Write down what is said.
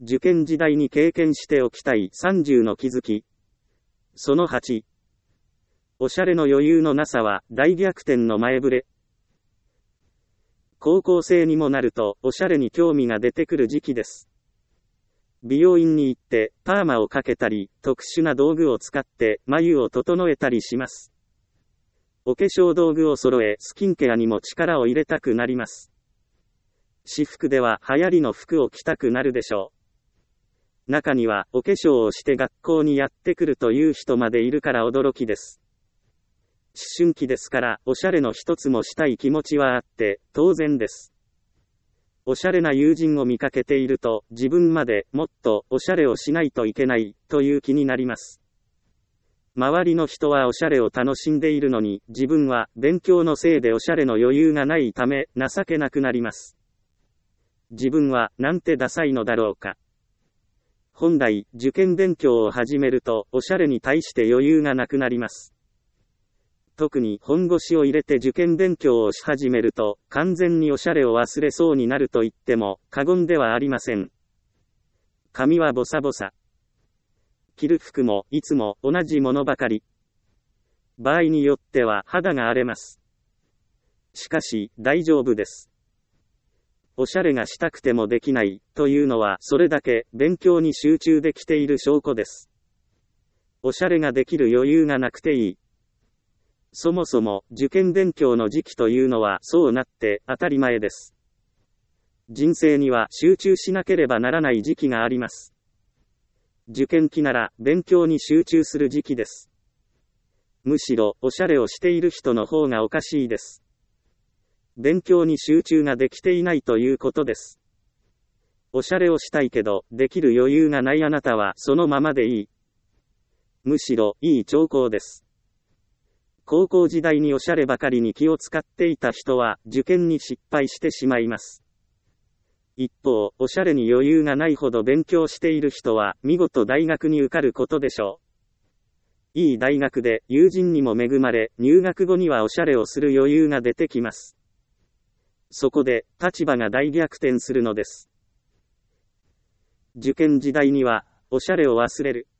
受験時代に経験しておきたい30の気づき。その8。おしゃれの余裕のなさは大逆転の前触れ。高校生にもなるとおしゃれに興味が出てくる時期です。美容院に行ってパーマをかけたり、特殊な道具を使って眉を整えたりします。お化粧道具を揃えスキンケアにも力を入れたくなります。私服では流行りの服を着たくなるでしょう。中にはお化粧をして学校にやってくるという人までいるから驚きです。思春期ですからおしゃれの一つもしたい気持ちはあって当然です。おしゃれな友人を見かけていると自分までもっとおしゃれをしないといけないという気になります。周りの人はおしゃれを楽しんでいるのに自分は勉強のせいでおしゃれの余裕がないため情けなくなります。自分はなんてダサいのだろうか。本来受験勉強を始めるとおしゃれに対して余裕がなくなります。特に本腰を入れて受験勉強をし始めると完全におしゃれを忘れそうになると言っても過言ではありません。髪はボサボサ。着る服もいつも同じものばかり。場合によっては肌が荒れます。しかし大丈夫です。おしゃれがしたくてもできないというのはそれだけ勉強に集中できている証拠です。おしゃれができる余裕がなくていい。そもそも受験勉強の時期というのはそうなって当たり前です。人生には集中しなければならない時期があります。受験期なら勉強に集中する時期です。むしろおしゃれをしている人の方がおかしいです。勉強に集中ができていないということです。おしゃれをしたいけどできる余裕がないあなたはそのままでいい。むしろいい兆候です。高校時代におしゃればかりに気を使っていた人は受験に失敗してしまいます。一方、おしゃれに余裕がないほど勉強している人は見事大学に受かることでしょう。いい大学で友人にも恵まれ、入学後にはおしゃれをする余裕が出てきます。そこで立場が大逆転するのです。受験時代にはおしゃれを忘れる。